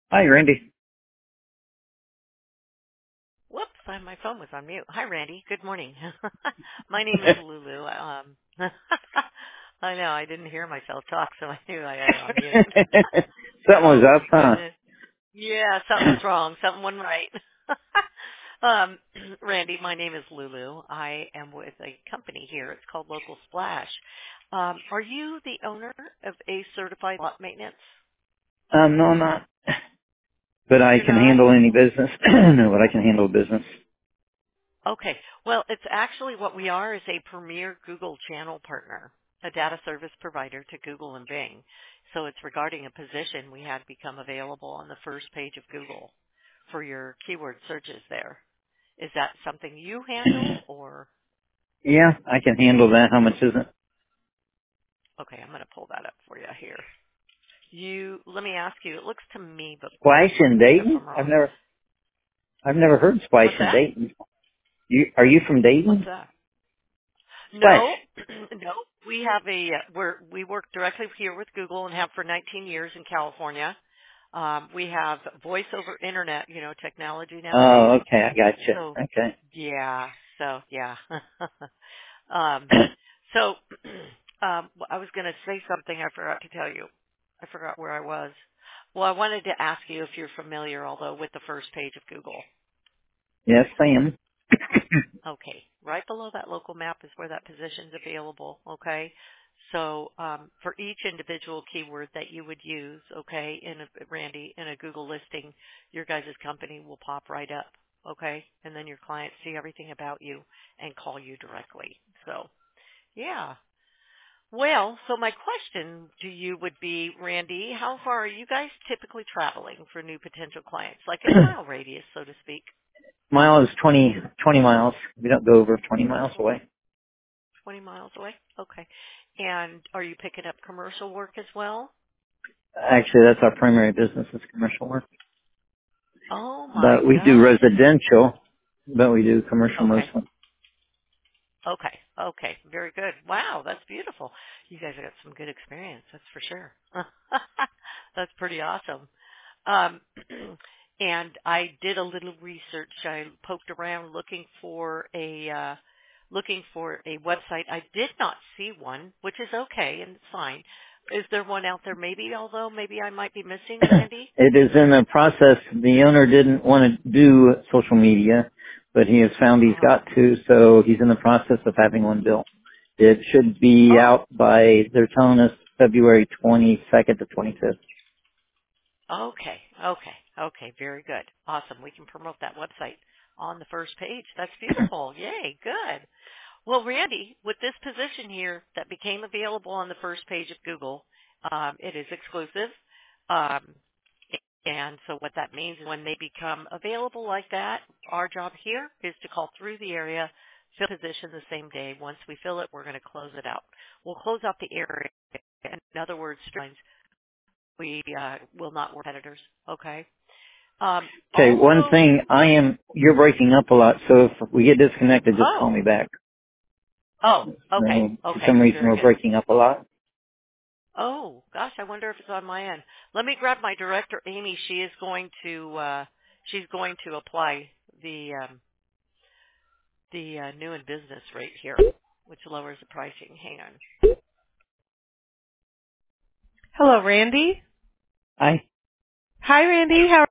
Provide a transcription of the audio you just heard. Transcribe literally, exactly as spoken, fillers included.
Hi, Randy. Whoops, I, my phone was on mute. Hi, Randy. Good morning. My name is Lulu. Um, I know I didn't hear myself talk, so I knew I had it on mute. Something was Oh up, my huh? goodness. Yeah, something was wrong. Something wasn't right. um, Randy, my name is Lulu. I am with a company here. It's called Local Splash. Um, are you the owner of a certified lot maintenance? um, no, I'm not. But I You're can not? handle any business. No, but I can handle business. Okay. Well, it's actually what we are is a premier Google channel partner, a data service provider to Google and Bing. So it's regarding a position we had become available on the first page of Google for your keyword searches there. Is that something you handle or? Yeah, I can handle that. How much is it? Okay, I'm going to pull that up for you here. You, let me ask you, it looks to me, but Splash in correct me if Dayton? I'm I've wrong. never, I've never heard Splash What's in that? Dayton. You, are you from What's Dayton? that? Splash. No, no. We have a we're we work directly here with Google and have for nineteen years in California. Um, we have voice over internet, you know, technology nowadays. Oh, okay, I got you. So Okay. yeah, so yeah. um, so um, I was going to say something I forgot to tell you. I forgot where I was. Well, I wanted to ask you if you're familiar, although, with the first page of Google. Yes, Sam. Okay. Right below that local map is where that position's available. Okay. So um, for each individual keyword that you would use, okay, in a, Randy, in a Google listing, your guys' company will pop right up. Okay. And then your clients see everything about you and call you directly. So yeah. Well, so my question to you would be, Randy, how far are you guys typically traveling for new potential clients? Like in a mile radius, so to speak. Mile is twenty, twenty miles. We don't go over twenty miles away. twenty miles away? Okay. And are you picking up commercial work as well? Actually, that's our primary business is commercial work. Oh my But we do gosh. residential, but we do commercial Okay. mostly. Okay. Okay. Very good. Wow, that's beautiful. You guys have got some good experience, that's for sure. That's pretty awesome. Um, and I did a little research. I poked around looking for a uh, looking for a website. I did not see one, which is okay and it's fine. Is there one out there? Maybe, although maybe I might be missing, Randy. It is in the process. The owner didn't want to do social media, but he has found Uh he's huh. got to, so he's in the process of having one built. It should be Oh, out by, they're telling us February twenty-second to twenty-fifth. okay, okay, okay. Very good. Awesome. We can promote that website on the first page. That's beautiful. Yay, good. Well, Randy, with this position here that became available on the first page of Google, um, it is exclusive. Um, and so what that means is when they become available like that, our job here is to call through the area, fill the position the same day. Once we fill it, we're going to close it out. We'll close out the area. In other words, we uh, will not work competitors. Okay. Um, Okay, one also, thing, I am, you're breaking up a lot, so if we get disconnected, just call oh, me back. oh, okay, So, for okay, some reason very we're good. breaking up a lot. Oh, gosh, I wonder if it's on my end. Let me grab my director, Amy. She is going to uh, she's going to apply the um, the uh, new in business rate here, which lowers the pricing. Hang on. Hello, Randy. I, Hi, Randy. How